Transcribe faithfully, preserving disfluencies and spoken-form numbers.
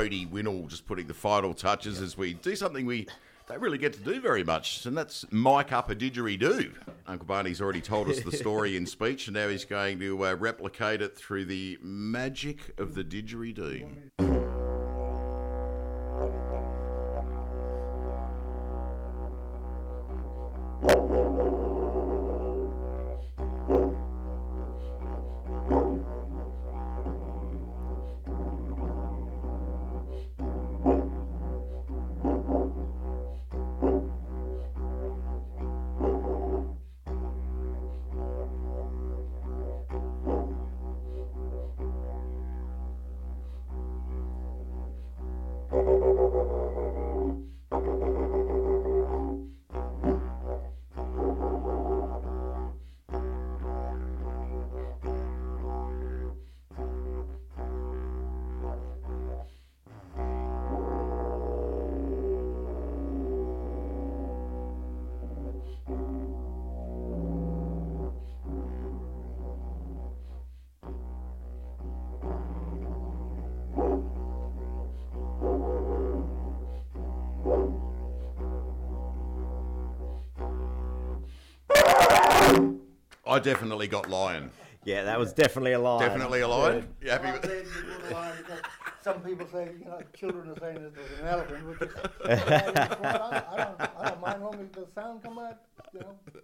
Brody Winnell just putting the final touches as we do something we don't really get to do very much, and that's mic up a didgeridoo. Uncle Barney's already told us the story in speech, and now he's going to uh, replicate it through the magic of the didgeridoo. I definitely got lion. Yeah, that was definitely a lion. Definitely a lion? You happy Well, with they- they were lying because some people say, you know, children are saying it was an elephant, which is, I, don't, I don't I don't mind as long as the sound come out, you know.